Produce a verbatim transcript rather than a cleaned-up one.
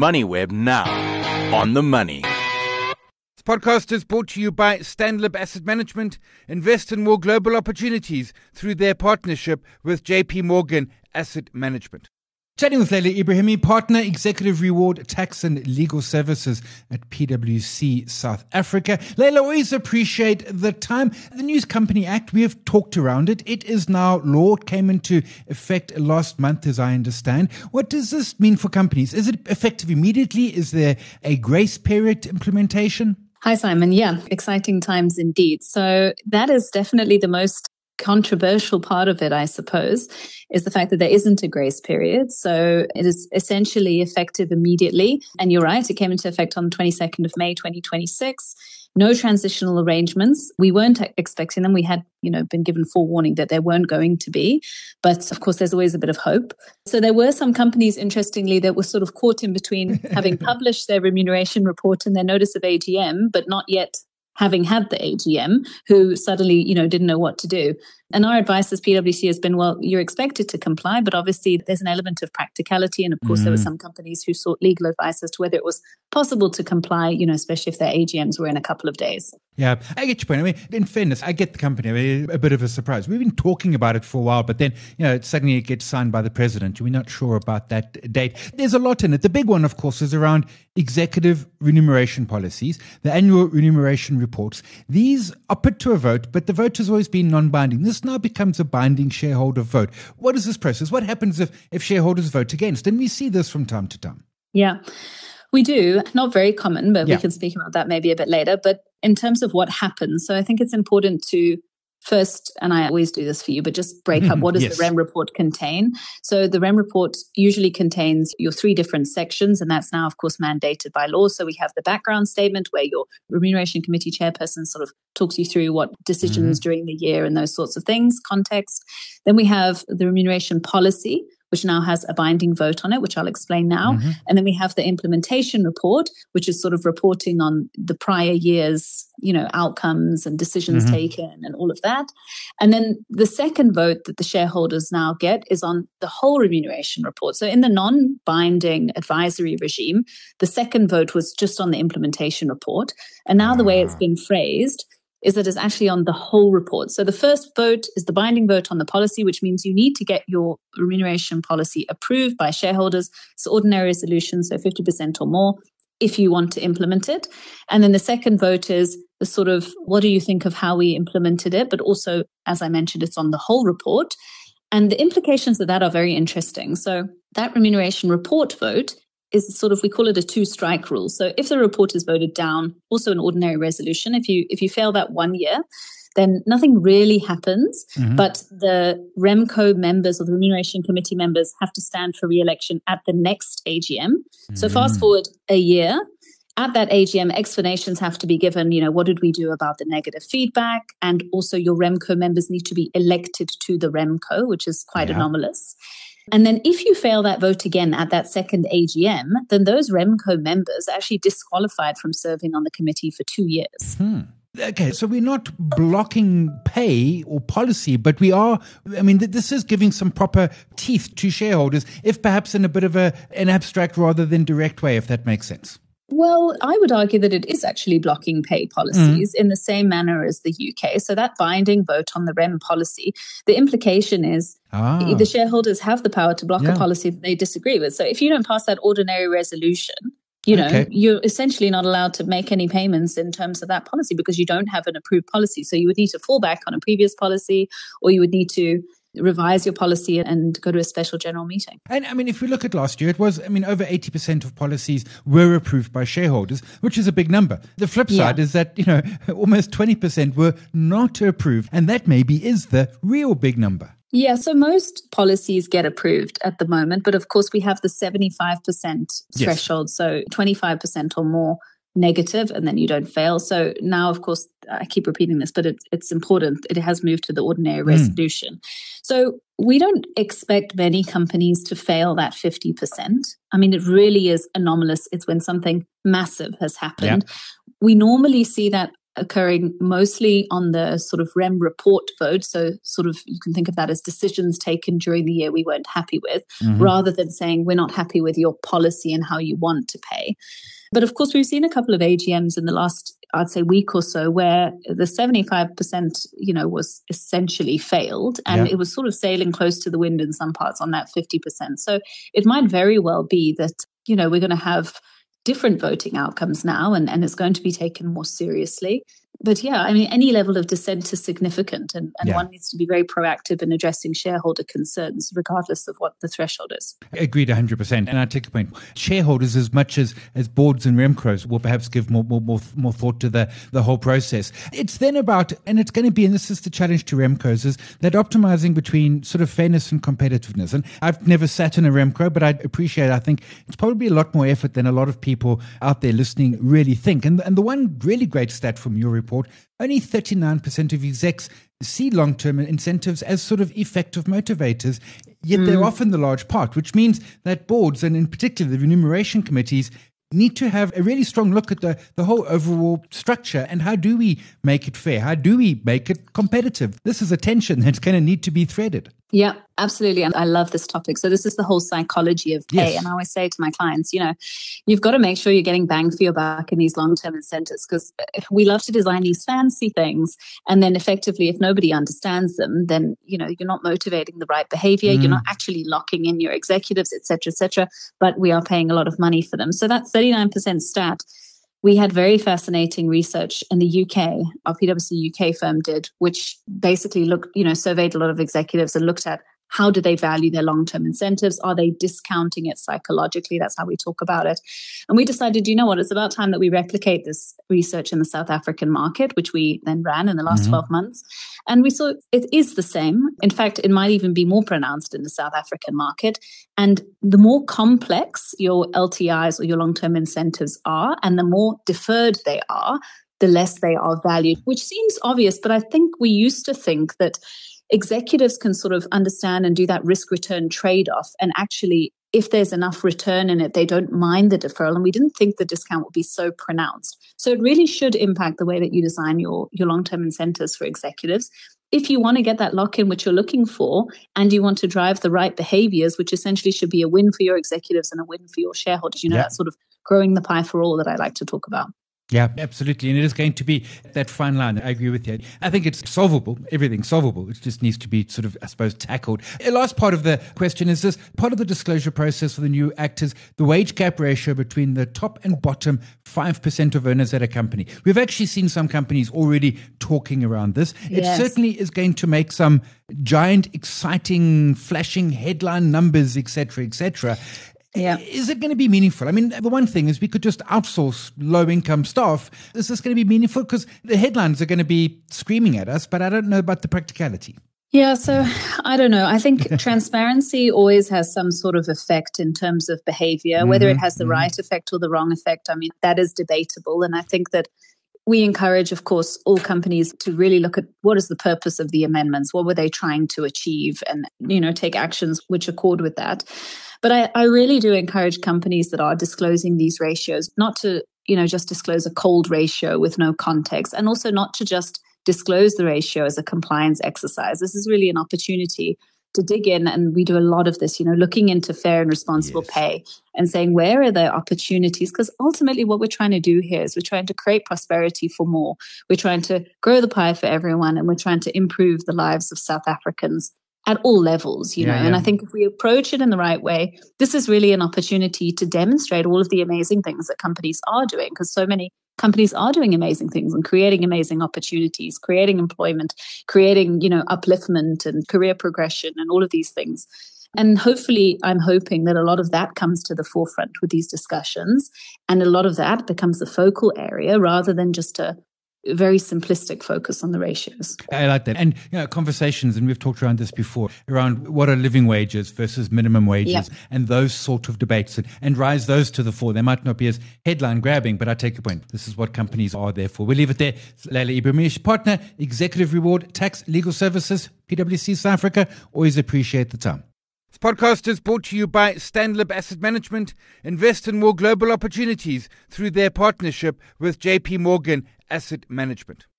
MoneyWeb now. On the money. This podcast is brought to you by Stanlib Asset Management. Invest in more global opportunities through their partnership with J P Morgan Asset Management. Chatting with Leila Ibrahimi, Partner, Executive Reward, Tax and Legal Services at P W C South Africa. Leila, always appreciate the time. The News Company Act, we have talked around it. It is now law. It came into effect last month, as I understand. What does this mean for companies? Is it effective immediately? Is there a grace period implementation? Hi, Simon. Yeah, exciting times indeed. So that is definitely the most controversial part of it, I suppose, is the fact that there isn't a grace period. So it is essentially effective immediately. And you're right, it came into effect on the twenty-second of May, twenty twenty-six. No transitional arrangements. We weren't expecting them. We had, you know, been given forewarning that there weren't going to be. But of course, there's always a bit of hope. So there were some companies, interestingly, that were sort of caught in between having published their remuneration report and their notice of A G M, but not yet having had the A G M, who suddenly, you know, didn't know what to do. And our advice as P W C has been, well, you're expected to comply, but obviously there's an element of practicality. And of course, mm. there were some companies who sought legal advice as to whether it was possible to comply, you know, especially if their A G Ms were in a couple of days. Yeah, I get your point. I mean, in fairness, I get the company. I mean, a bit of a surprise. We've been talking about it for a while, but then, you know, suddenly it gets signed by the president. We're not sure about that date. There's a lot in it. The big one, of course, is around executive remuneration policies, the annual remuneration reports. These are put to a vote, but the vote has always been non-binding. This now becomes a binding shareholder vote. What is this process? What happens if, if shareholders vote against? And we see this from time to time. Yeah. We do. Not very common, but yeah. we can speak about that maybe a bit later. But in terms of what happens, so I think it's important to first, and I always do this for you, but just break up what does yes. the R E M report contain. So the R E M report usually contains your three different sections, and that's now, of course, mandated by law. So we have the background statement where your remuneration committee chairperson sort of talks you through what decisions mm-hmm. during the year and those sorts of things, context. Then we have the remuneration policy, which now has a binding vote on it, which I'll explain now. Mm-hmm. And then we have the implementation report, which is sort of reporting on the prior year's, you know, outcomes and decisions mm-hmm. taken and all of that. And then the second vote that the shareholders now get is on the whole remuneration report. So in the non-binding advisory regime, the second vote was just on the implementation report. And now ah. the way it's been phrased is that it's actually on the whole report. So the first vote is the binding vote on the policy, which means you need to get your remuneration policy approved by shareholders. It's ordinary resolution, so fifty percent or more, if you want to implement it. And then the second vote is the sort of, what do you think of how we implemented it? But also, as I mentioned, it's on the whole report. And the implications of that are very interesting. So that remuneration report vote is sort of, we call it a two-strike rule. So if the report is voted down, also an ordinary resolution, if you if you fail that one year, then nothing really happens. Mm-hmm. But the RemCo members or the Remuneration Committee members have to stand for re-election at the next A G M. Mm-hmm. So fast forward a year. At that A G M, explanations have to be given, you know, what did we do about the negative feedback? And also your RemCo members need to be elected to the RemCo, which is quite yeah. anomalous. And then if you fail that vote again at that second A G M, then those RemCo members are actually disqualified from serving on the committee for two years. Hmm. Okay, so we're not blocking pay or policy, but we are, I mean, this is giving some proper teeth to shareholders, if perhaps in a bit of a an abstract rather than direct way, if that makes sense. Well, I would argue that it is actually blocking pay policies mm. in the same manner as the U K. So that binding vote on the R E M policy, the implication is ah. the shareholders have the power to block yeah. a policy that they disagree with. So if you don't pass that ordinary resolution, you know, okay. you're essentially not allowed to make any payments in terms of that policy because you don't have an approved policy. So you would need to fall back on a previous policy, or you would need to revise your policy and go to a special general meeting. And I mean, if we look at last year, it was, I mean, over eighty percent of policies were approved by shareholders, which is a big number. The flip side yeah. is that, you know, almost twenty percent were not approved. And that maybe is the real big number. Yeah, so most policies get approved at the moment, but of course we have the seventy-five percent threshold, yes. so twenty-five percent or more negative, and then you don't fail. So now, of course, I keep repeating this, but it, it's important. It has moved to the ordinary mm. resolution. So we don't expect many companies to fail that fifty percent. I mean, it really is anomalous. It's when something massive has happened. Yeah. We normally see that occurring mostly on the sort of REM report vote. So sort of you can think of that as decisions taken during the year we weren't happy with, mm-hmm. rather than saying we're not happy with your policy and how you want to pay. But of course, we've seen a couple of A G Ms in the last, I'd say, week or so where the seventy-five percent, you know, was essentially failed. And yeah. it was sort of sailing close to the wind in some parts on that fifty percent. So it might very well be that, you know, we're going to have different voting outcomes now, and, and it's going to be taken more seriously. But yeah, I mean, any level of dissent is significant, and, and yeah. one needs to be very proactive in addressing shareholder concerns, regardless of what the threshold is. Agreed one hundred percent. And I take a point. Shareholders, as much as, as boards and RemCos, will perhaps give more, more, more, more thought to the, the whole process. It's then about, and it's going to be, and this is the challenge to RemCos, is that optimizing between sort of fairness and competitiveness. And I've never sat in a RemCo, but I appreciate, I think it's probably a lot more effort than a lot of people out there listening really think. And, and the one really great stat from your report, only thirty-nine percent of execs see long-term incentives as sort of effective motivators, yet mm. they're often the large part, which means that boards, and in particular the remuneration committees, need to have a really strong look at the, the whole overall structure and how do we make it fair? How do we make it competitive? This is a tension that's going to need to be threaded. Yeah, absolutely. And I love this topic. So this is the whole psychology of pay. Yes. And I always say to my clients, you know, you've got to make sure you're getting bang for your buck in these long-term incentives, because we love to design these fancy things. And then effectively, if nobody understands them, then, you know, you're not motivating the right behavior. Mm. You're not actually locking in your executives, et cetera, et cetera. But we are paying a lot of money for them. So that thirty-nine percent stat, we had very fascinating research in the U K, our PwC U K firm did, which basically looked, you know, surveyed a lot of executives and looked at how do they value their long-term incentives? Are they discounting it psychologically? That's how we talk about it. And we decided, you know what, it's about time that we replicate this research in the South African market, which we then ran in the last mm-hmm. twelve months. And we saw it is the same. In fact, it might even be more pronounced in the South African market. And the more complex your L T Is or your long-term incentives are, and the more deferred they are, the less they are valued, which seems obvious. But I think we used to think that executives can sort of understand and do that risk-return trade-off. And actually, if there's enough return in it, they don't mind the deferral. And we didn't think the discount would be so pronounced. So it really should impact the way that you design your, your long-term incentives for executives. If you want to get that lock-in, which you're looking for, and you want to drive the right behaviors, which essentially should be a win for your executives and a win for your shareholders, you know, yeah. that sort of growing the pie for all that I like to talk about. Yeah, absolutely. And it is going to be that fine line. I agree with you. I think it's solvable. Everything's solvable. It just needs to be sort of, I suppose, tackled. The last part of the question is this. Part of the disclosure process for the new act is the wage gap ratio between the top and bottom five percent of earners at a company. We've actually seen some companies already talking around this. Yes. It certainly is going to make some giant, exciting, flashing headline numbers, et cetera, et cetera. Yeah. Is it going to be meaningful? I mean, the one thing is we could just outsource low-income staff. Is this going to be meaningful? Because the headlines are going to be screaming at us, but I don't know about the practicality. Yeah, so I don't know. I think transparency always has some sort of effect in terms of behavior, mm-hmm. whether it has the mm-hmm. right effect or the wrong effect. I mean, that is debatable. And I think that we encourage, of course, all companies to really look at what is the purpose of the amendments? What were they trying to achieve? And, you know, take actions which accord with that. But I, I really do encourage companies that are disclosing these ratios not to, you know, just disclose a cold ratio with no context, and also not to just disclose the ratio as a compliance exercise. This is really an opportunity to dig in, and we do a lot of this, you know, looking into fair and responsible yes. pay and saying, where are there opportunities? Because ultimately what we're trying to do here is we're trying to create prosperity for more. We're trying to grow the pie for everyone, and we're trying to improve the lives of South Africans at all levels, you yeah, know. Yeah. And I think if we approach it in the right way, this is really an opportunity to demonstrate all of the amazing things that companies are doing, because so many companies are doing amazing things and creating amazing opportunities, creating employment, creating, you know, upliftment and career progression and all of these things. And hopefully, I'm hoping that a lot of that comes to the forefront with these discussions, and a lot of that becomes the focal area rather than just a very simplistic focus on the ratios. I like that. And you know, conversations, and we've talked around this before, around what are living wages versus minimum wages, yep. and those sort of debates, and, and rise those to the fore. They might not be as headline grabbing, but I take your point. This is what companies are there for. We'll leave it there. Leila Ebrahimi, partner, Executive Reward, Tax, Legal Services, PwC South Africa. Always appreciate the time. This podcast is brought to you by Stanlib Asset Management. Invest in more global opportunities through their partnership with J P Morgan Asset Management.